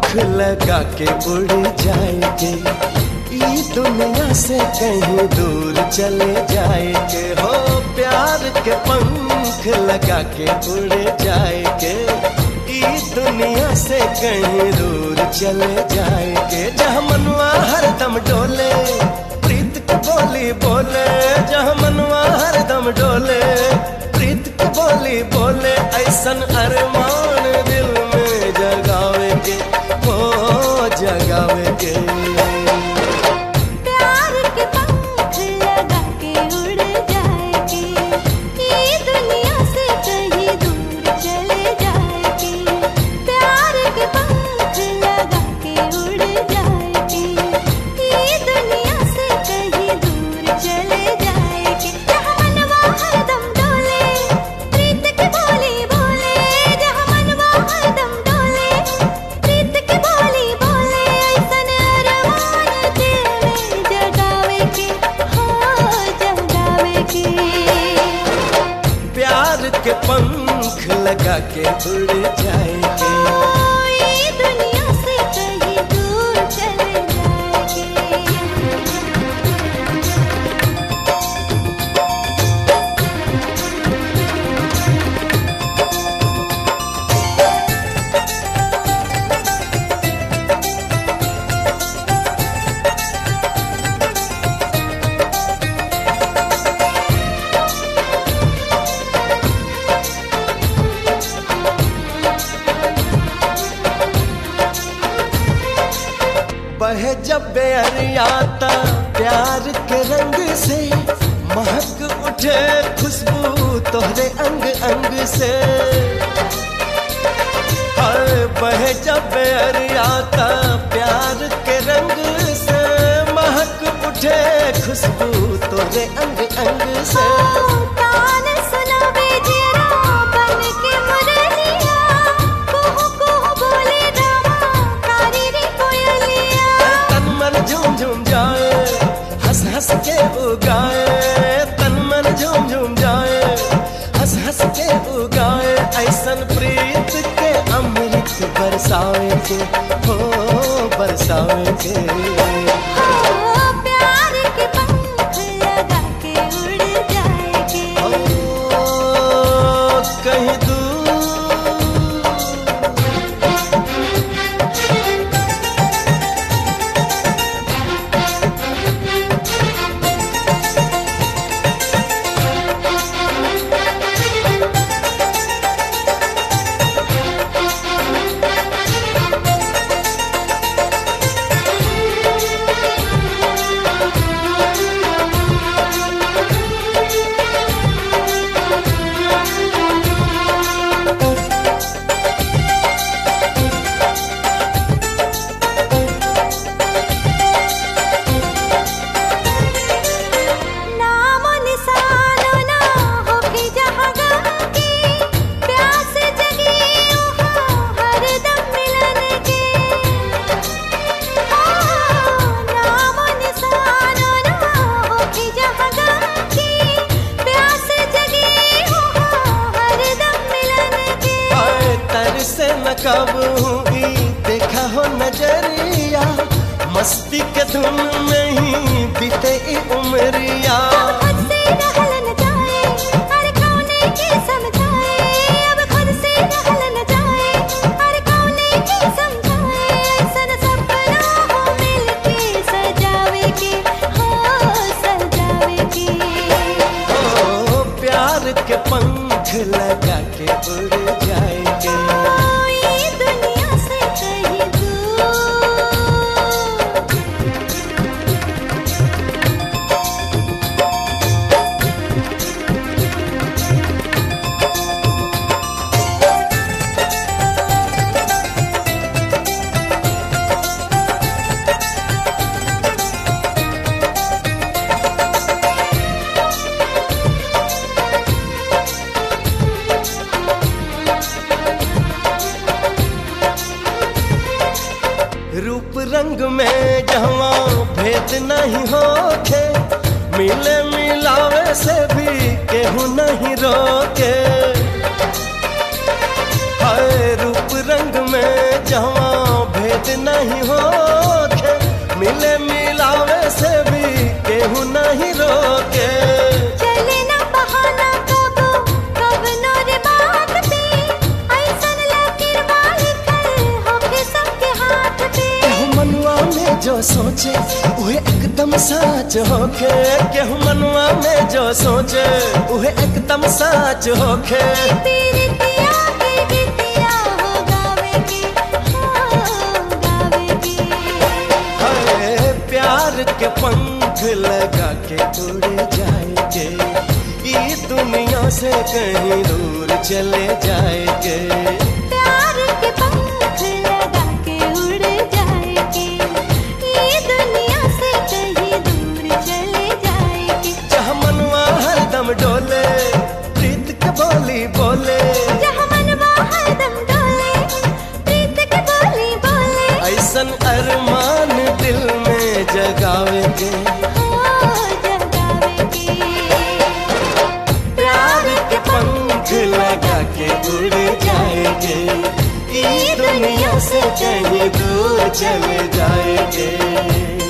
पंख लगा के उड़ जाएंगे, ई दुनिया से कहीं दूर चले जाएंगे। हो प्यार के पंख लगा के उड़ जाएंगे, ई दुनिया से कहीं दूर चले जाएंगे। जहाँ मनवा हरदम डोले, प्रीत की बोली बोले, जहाँ मनवा हरदम डोले, प्रीत की बोली बोले, ऐसन अरमान दिल में जगावेंगे, ओ जगावेंगे। प्यार के पंख लगा के उड़ जाएंगे, ये दुनिया से कहीं दूर चले जाएंगे। प्यार के पंख लगा के उड़ जाएंगे, ये दुनिया से कहीं दूर चले जाएंगे। जहाँ मनवा हरदम डोले, प्रीत की बोली बोले, जहाँ मनवा हरदम डोले, प्रीत की बोली बोले, ऐसन अरमान दिल में जगावेंगे, हो जगावेंगे। प्यार के पंख लगा के उड़ जाएंगे। ये दुनिया से कहीं दूर चले जाएंगे। बहे जब बेअरियाता प्यार के रंग से, महक उठे खुशबू तोहरे अंग अंग से। हाय बहे जब बेअरियाता प्यार के रंग से, महक उठे खुशबू तोहरे अंग अंग से। तान सुनावे जरा बन के मुरलिया, कुहू कुहू बोले रामा कारी रे कोयलिया। तन मन झूम झूम जाए, हंस हंस के उगाए, तन मन झूम झूम जाए, हंस हंस के उगाए, ऐसन प्रीत के अमृत बरसावेंगे, हो बरसावेंगे। प्यार के पंख लगा के उड़ जाएंगे, ओ कहीं दूर नामो निशानो ना होके जहाँ गम की, प्यास जगी वहाँ हरदम मिलन के। नामो निशानो ना होके जहाँ गम की, प्यास जगी वहाँ हरदम मिलन के। आए तर से न काबू ई देखा हो नजरिया, मस्ती के धुन में ही बीते ई उमरिया। खुद से रहल न जाए, हर कौने के समझाए, अब खुद से रहल न जाए, हर कौने के समझाए, ऐसन सपना हो मिलके सजावे के, हो सजावे के। ओ प्यार के पंख लगा के उड़ जाएंगे, ये दुनिया से कहीं दूर। रूप रंग में जहाँ भेद नहीं होके, मिले मिलावे से भी केहू नहीं रोके। हाय रूप रंग में जहाँ भेद याद नहीं होके, मिले मिलावे से भी केहू नहीं रोके। चले ना बहाना कबो कवनो रे बात पे, ऐसन लकीर वाली खल होके सबके हाथ पे। केहू मनुआ में जो सोचे उहे एकदम सच होके, केहू मनुआ में जो सोचे उहे एकदम सच होके। पीरितिया के गीतिया हो गावे की, हो गावे की। हाय प्यार के पंख लगा के उड़ जाएंगे, ई दुनिया से कहीं दूर चले जाएंगे। प्यार के पंख लगा के उड़ जाएंगे, ये दुनिया से कहीं दूर चले जाएंगे। जहाँ मनवा हरदम डोले, प्रीत के बोली बोले। जहाँ मनवा हरदम डोले, प्रीत की बोली बोले। ऐसन अरमान दिल में जगावेंगे, हो जगावेगी। प्यार के पंख लगा के उड़ जाएंगे, ई दुनिया से कहीं दूर चले जाएंगे।